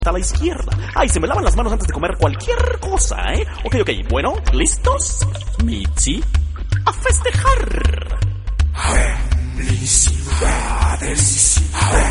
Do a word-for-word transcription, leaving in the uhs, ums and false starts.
a la izquierda. Ay, se me lavan las manos antes de comer cualquier cosa, ¿eh? Ok, ok, bueno, ¿listos? Michi, a festejar. Felicidades.